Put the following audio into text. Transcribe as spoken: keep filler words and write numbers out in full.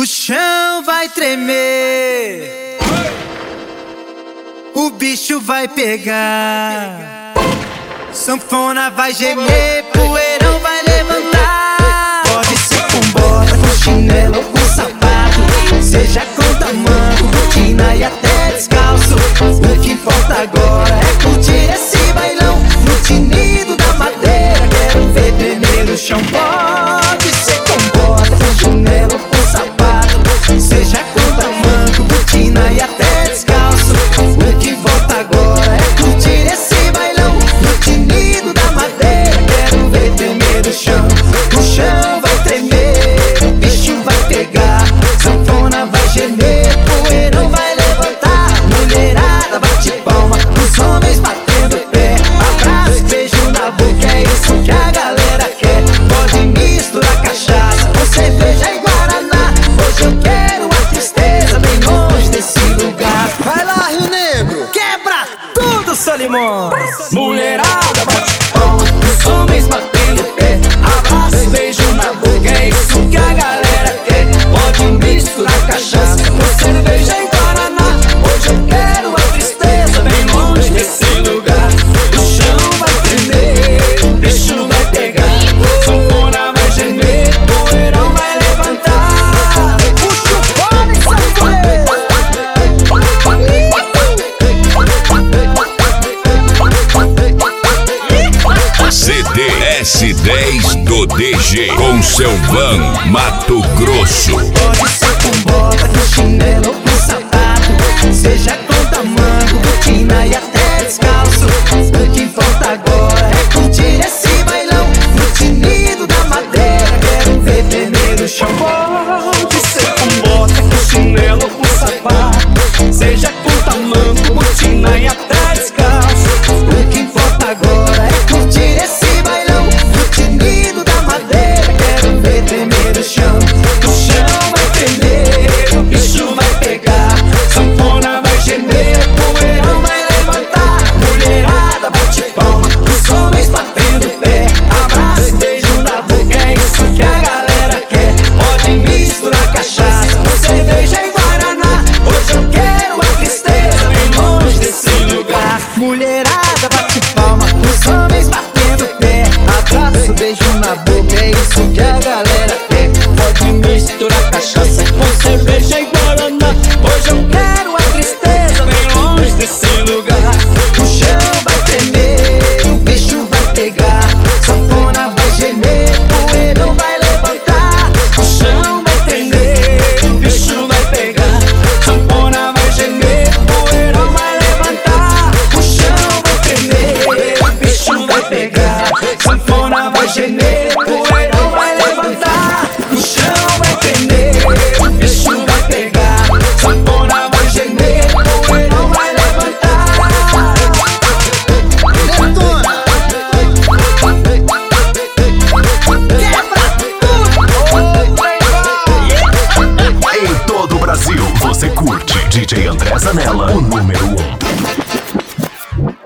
O chão vai tremer, o bicho vai pegar, sanfona vai gemer, poeirão vai levantar. Pode ser com bota, com chinelo ou com sapato, seja com tamanco, botina e até descalço. O que importa agora é curtir esse bailão no tinido da madeira. Quero ver tremer o chão. Pode ser com bota, com chinelo ou com sapato, seja com tamanco, botina e até descalço. O que importa agora é curtir esse bailão no tinido da madeira. Quero ver tremer o chão. O chão vai tremer, o bicho vai pegar, sanfona vai gemer, poeirão vai levantar. Mulherada bate palma, os homens batendo pé, abraço, beijo na boca, é isso que a galera quer. Pode misturar cachaça com cerveja e guaraná. Hoje eu quero a tristeza bem longe desse lugar. Vai lá, Rio Negro, quebra tudo, Solimões. Mulherada bate palma, os homens batendo pé, abraço, beijo na boca, é isso que a galera quer. Pode misturar cachaça com cerveja e guaraná. Hoje eu quero a tristeza bem longe desse lugar. O chão vai tremer, o bicho vai pegar, sanfona vai gemer, poeirão vai levantar. Puxa o fone, sanfoneiro. C D S dez do D G com seu van Mato Grosso. Pode ser com bota, com chinelo ou com sapato, seja com tamanco, botina e até descalço. O que importa agora é curtir esse bailão no tinido da madeira. Quero ver tremer o chão. Pode ser com bota, com chinelo ou com sapato, seja com tamanco, botina e até descalço. O que importa agora é curtir esse bailão no tinido da madeira. Quero ver tremer o chão. O chão vai tremer, o bicho vai pegar, sanfona vai gemer, poeirão vai levantar. Mulherada bate palma, os homens batendo pé, abraço, beijo na boca, é isso que a galera quer. Pode misturar cachaça com cerveja e guaraná. Hoje eu quero a tristeza bem longe desse lugar. Mulherada bate palma, os homens batendo pé, abraço, beijo na boca, é isso que a galera quer. Pode misturar cachaça com cerveja e guaraná. Hoje eu quero a tristeza bem longe desse lugar. O chão vai tremer, o bicho vai pegar, sanfona vai gemer, poeirão vai levantar. O chão vai tremer, o bicho vai pegar, sanfona vai gemer, poeirão vai levantar. O chão vai tremer, o bicho vai pegar, sanfona vai gemer.